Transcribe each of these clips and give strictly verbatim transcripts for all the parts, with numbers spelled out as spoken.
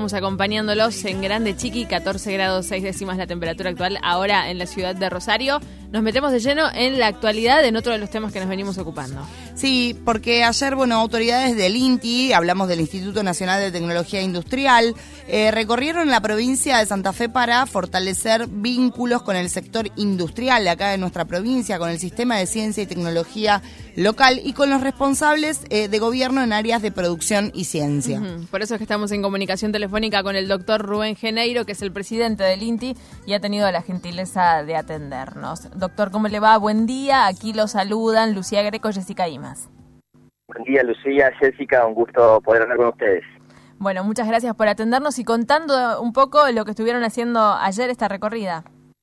estamos acompañándolos en Grande Chiqui, catorce grados seis décimas la temperatura actual ahora en la ciudad de Rosario. Nos metemos de lleno en la actualidad en otro de los temas que nos venimos ocupando. Sí, porque ayer, bueno, autoridades del INTI, hablamos del Instituto Nacional de Tecnología Industrial, eh, recorrieron la provincia de Santa Fe para fortalecer vínculos con el sector industrial de acá de nuestra provincia, con el sistema de ciencia y tecnología local y con los responsables eh, de gobierno en áreas de producción y ciencia. Uh-huh. Por eso es que estamos en comunicación telefónica con el doctor Rubén Geneiro, que es el presidente del INTI y ha tenido la gentileza de atendernos. Doctor, ¿cómo le va? Buen día. Aquí lo saludan Lucía Greco, Jessica Imas. Buen día, Lucía, Jessica, un gusto poder hablar con ustedes. Bueno, muchas gracias por atendernos y contando un poco lo que estuvieron haciendo ayer esta recorrida.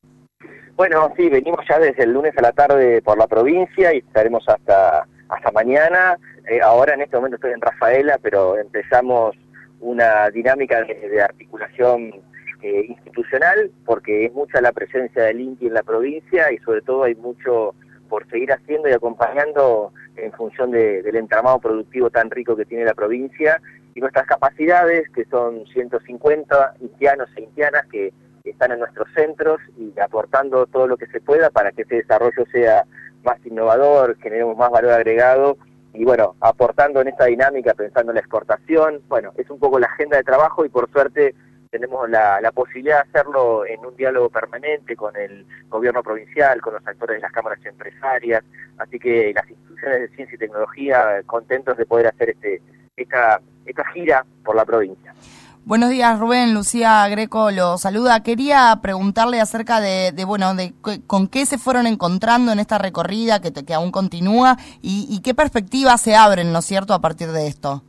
Bueno, sí, venimos ya desde el lunes a la tarde por la provincia y estaremos hasta hasta mañana. Eh, ahora en este momento estoy en Rafaela, pero empezamos una dinámica de, de articulación eh, institucional, porque es mucha la presencia del INTI en la provincia y sobre todo hay mucho por seguir haciendo y acompañando en función de, del entramado productivo tan rico que tiene la provincia y nuestras capacidades, que son ciento cincuenta intianos e intianas que están en nuestros centros y aportando todo lo que se pueda para que ese desarrollo sea más innovador, generemos más valor agregado y bueno, aportando en esta dinámica, pensando en la exportación. Bueno, es un poco la agenda de trabajo y por suerte tenemos la, la posibilidad de hacerlo en un diálogo permanente con el gobierno provincial, con los actores de las cámaras empresarias, así que las instituciones de ciencia y tecnología contentos de poder hacer este esta, esta gira por la provincia. Buenos días, Rubén. Lucía Greco lo saluda. Quería preguntarle acerca de, de bueno, de con qué se fueron encontrando en esta recorrida que, que aún continúa y, y qué perspectivas se abren, ¿no es cierto?, a partir de esto.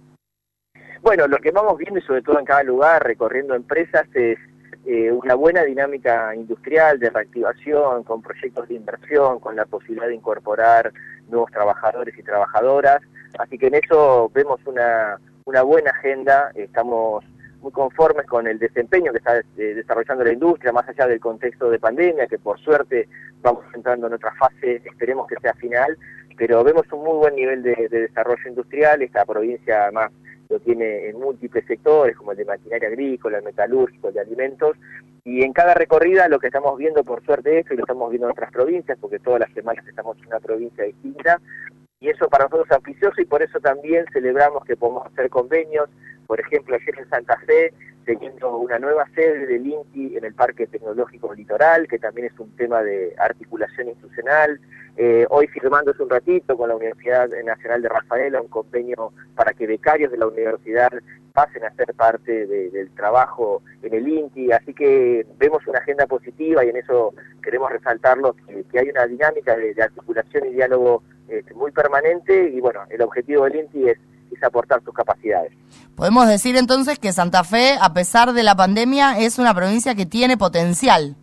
Bueno, lo que vamos viendo y sobre todo en cada lugar, recorriendo empresas, es eh, una buena dinámica industrial de reactivación, con proyectos de inversión, con la posibilidad de incorporar nuevos trabajadores y trabajadoras. Así que en eso vemos una, una buena agenda, estamos muy conformes con el desempeño que está eh, desarrollando la industria, más allá del contexto de pandemia, que por suerte vamos entrando en otra fase, esperemos que sea final, pero vemos un muy buen nivel de, de desarrollo industrial. Esta provincia además lo tiene en múltiples sectores, como el de maquinaria agrícola, el metalúrgico, el de alimentos, y en cada recorrida lo que estamos viendo, por suerte eso, y lo estamos viendo en otras provincias, porque todas las semanas estamos en una provincia distinta, y eso para nosotros es ambicioso y por eso también celebramos que podemos hacer convenios. Por ejemplo, ayer en Santa Fe, teniendo una nueva sede del INTI en el Parque Tecnológico Litoral, que también es un tema de articulación institucional. Eh, hoy firmando hace un ratito con la Universidad Nacional de Rafaela un convenio para que becarios de la universidad pasen a ser parte de, del trabajo en el INTI. Así que vemos una agenda positiva y en eso queremos resaltarlo, que, que hay una dinámica de, de articulación y diálogo eh, muy permanente y bueno, el objetivo del INTI es es aportar sus capacidades. Podemos decir entonces que Santa Fe, a pesar de la pandemia, es una provincia que tiene potencial.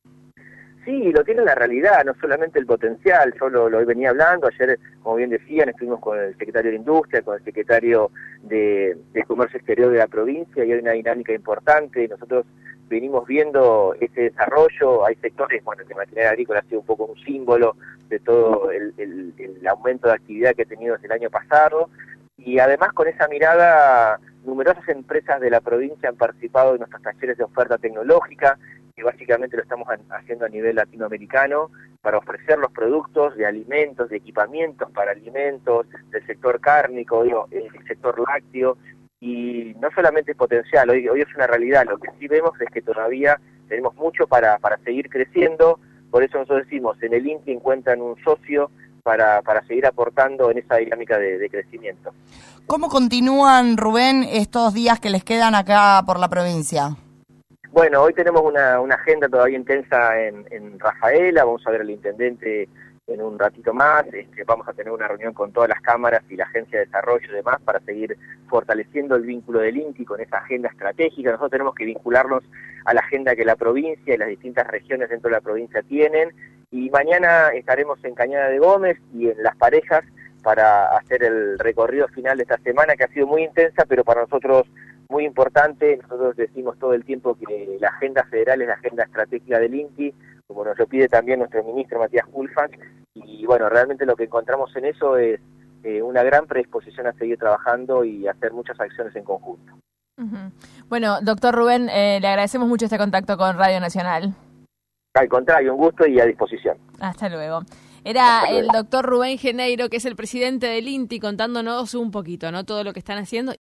Sí, lo tiene en la realidad, no solamente el potencial, yo lo, lo venía hablando, ayer, como bien decían, estuvimos con el secretario de Industria, con el secretario de, de Comercio Exterior de la provincia y hay una dinámica importante, nosotros venimos viendo ese desarrollo, hay sectores, bueno, el de maquinaria agrícola ha sido un poco un símbolo de todo el, el, el aumento de actividad que ha tenido desde el año pasado, y además con esa mirada, numerosas empresas de la provincia han participado en nuestros talleres de oferta tecnológica, que básicamente lo estamos haciendo a nivel latinoamericano, para ofrecer los productos de alimentos, de equipamientos para alimentos, del sector cárnico, digo, el sector lácteo, y no solamente es potencial, hoy, hoy es una realidad, lo que sí vemos es que todavía tenemos mucho para, para seguir creciendo, por eso nosotros decimos, en el INTI encuentran un socio, Para, para seguir aportando en esa dinámica de, de crecimiento. ¿Cómo continúan, Rubén, estos días que les quedan acá por la provincia? Bueno, hoy tenemos una, una agenda todavía intensa en, en Rafaela, vamos a ver al intendente en un ratito más, este, vamos a tener una reunión con todas las cámaras y la Agencia de Desarrollo y demás para seguir fortaleciendo el vínculo del INTI con esa agenda estratégica. Nosotros tenemos que vincularnos a la agenda que la provincia y las distintas regiones dentro de la provincia tienen, y mañana estaremos en Cañada de Gómez y en Las Parejas para hacer el recorrido final de esta semana, que ha sido muy intensa, pero para nosotros muy importante. Nosotros decimos todo el tiempo que la agenda federal es la agenda estratégica del INTI, como nos lo pide también nuestro ministro Matías Culfas, y bueno, realmente lo que encontramos en eso es eh, una gran predisposición a seguir trabajando y hacer muchas acciones en conjunto. Uh-huh. Bueno, doctor Rubén, eh, le agradecemos mucho este contacto con Radio Nacional. Al contrario, un gusto y a disposición. Hasta luego. Era el doctor Rubén Geneiro, que es el presidente del INTI, contándonos un poquito, ¿no? Todo lo que están haciendo.